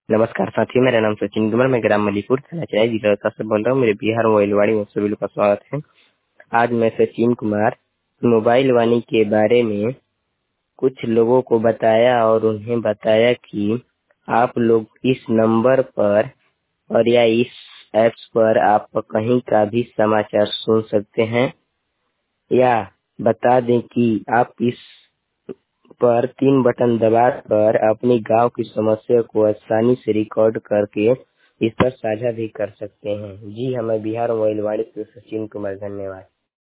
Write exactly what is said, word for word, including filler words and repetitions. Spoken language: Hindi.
नमस्कार साथियों, मेरा नाम सचिन कुमार, मैं ग्राम मलीपुर थाना चराई जिला रोहतास से बोल रहा हूँ। मेरे बिहार मोबाइल वाणी में सभी लोग का स्वागत है। आज मैं सचिन कुमार मोबाइल वाणी के बारे में कुछ लोगों को बताया और उन्हें बताया कि आप लोग इस नंबर पर और या इस ऐप्स पर आप कहीं का भी समाचार सुन सकते हैं, या बता दें कि आप इस पर तीन बटन दबाकर अपनी गांव की समस्या को आसानी से रिकॉर्ड करके इस पर साझा भी कर सकते हैं। जी हमें बिहार मोबाइल वाणी से सचिन कुमार, धन्यवाद।